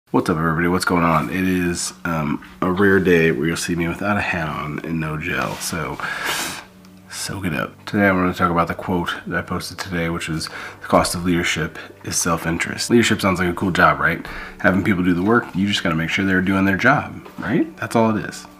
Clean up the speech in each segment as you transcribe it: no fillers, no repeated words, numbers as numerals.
What's up, everybody? What's going on? It is a rare day where you'll see me without a hat on and no gel, so soak it up. Today I'm going to talk about the quote that I posted today, which was, the cost of leadership is self-interest. Leadership sounds like a cool job, right? Having people do the work, you just got to make sure they're doing their job, right? That's all it is.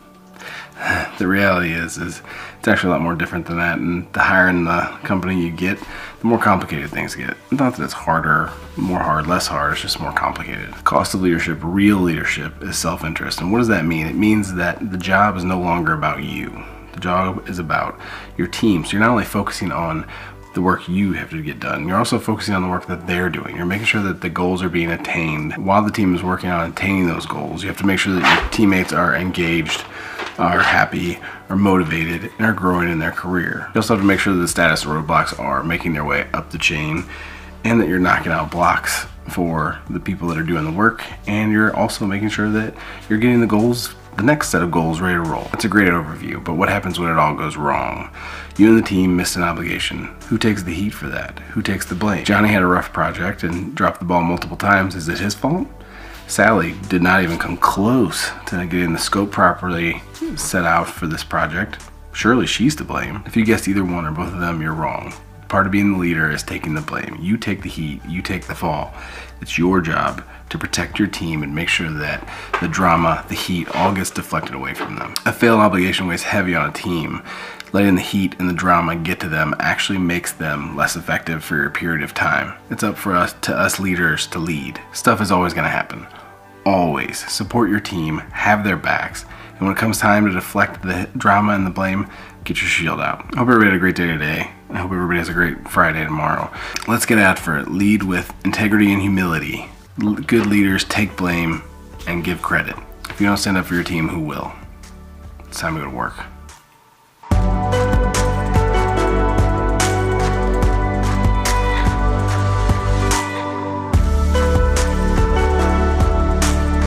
The reality is it's actually a lot more different than that, and the higher in the company you get, the more complicated things get. Not that it's harder, more hard, less hard, it's just more complicated. Cost of leadership, real leadership, is self-interest. And what does that mean? It means that the job is no longer about you. The job is about your team. So you're not only focusing on the work you have to get done, you're also focusing on the work that they're doing. You're making sure that the goals are being attained. While the team is working on attaining those goals, you have to make sure that your teammates are engaged, are happy, are motivated, and are growing in their career. You also have to make sure that the status roadblocks are making their way up the chain, and that you're knocking out blocks for the people that are doing the work, and you're also making sure that you're getting the goals, the next set of goals, ready to roll. That's a great overview, but what happens when it all goes wrong? You and the team missed an obligation. Who takes the heat for that? Who takes the blame? Johnny had a rough project and dropped the ball multiple times. Is it his fault? Sally did not even come close to getting the scope properly set out for this project. Surely she's to blame. If you guessed either one or both of them, you're wrong. Part of being the leader is taking the blame. You take the heat, you take the fall. It's your job to protect your team and make sure that the drama, the heat, all gets deflected away from them. A failed obligation weighs heavy on a team. Letting the heat and the drama get to them actually makes them less effective for a period of time. It's up for us leaders to lead. Stuff is always gonna happen. Always. Support your team, have their backs, and when it comes time to deflect the drama and the blame, get your shield out. I hope everybody had a great day today. I hope everybody has a great Friday tomorrow. Let's get after it. Lead with integrity and humility. Good leaders take blame and give credit. If you don't stand up for your team, who will? It's time to go to work.